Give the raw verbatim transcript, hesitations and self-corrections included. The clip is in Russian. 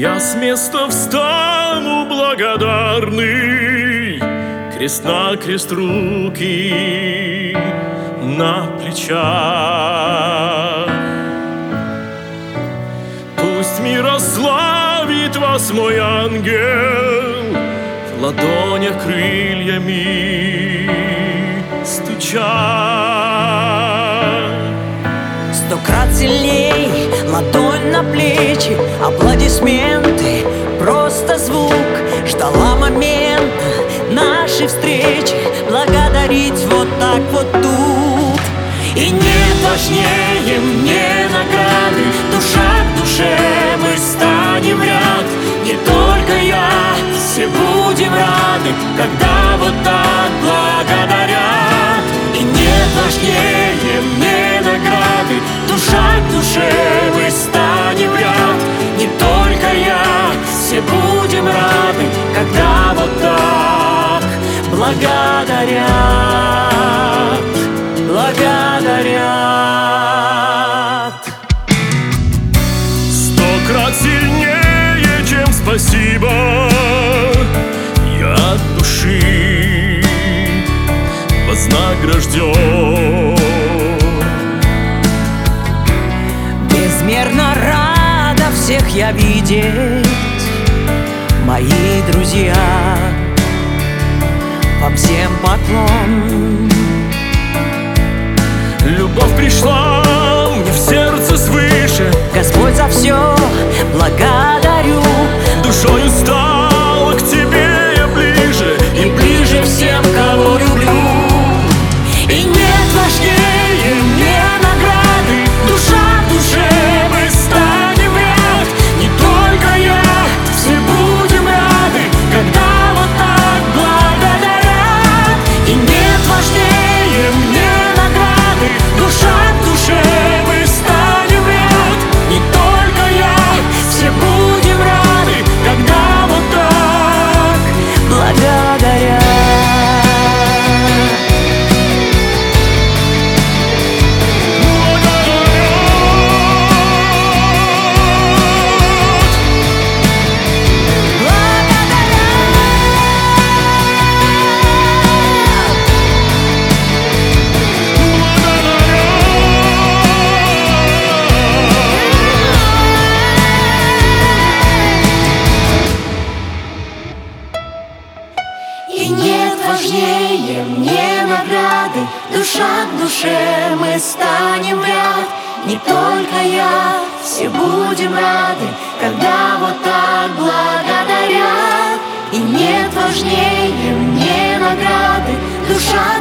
Я с места встану благодарный, крест на крест руки на плечах. Пусть мирославит вас мой ангел, в ладонях крыльями стуча. Сто крат сильней, ладонь на плечи, аплодисменты, просто звук. Ждала момента нашей встречи, благодарить вот так вот тут. И нет важнее мне награды, душа к душе мы станем в ряд. Не только я, все будем рады, когда вот так благодарят. И нет важнее мне награды, душа к душе мы станем в ряд. Не только я, все будем рады, когда вот так благодарят, благодарят. Сто крат сильнее, чем спасибо, я от души вознагражден. Безмерно рада всех я видеть, мои друзья. Вам всем поклон. Любовь пришла мне в сердце свыше, Господь за все благодарю. душою стал к тебе я ближе, И ближе всем, кого люблю. и нет важнее мне награды, душа в душе мы станем в ряд. Не только я, все будем рады, когда вот так благодарят. И нет важнее мне награды, душа в душе мы станем в ряд. Не только я, все будем рады, когда вот так Благодарят. И нет важнее мне награды, душа к душе мы станем в ряд. Не только я, все будем рады, когда вот так благодарят. И нет важнее мне награды, душа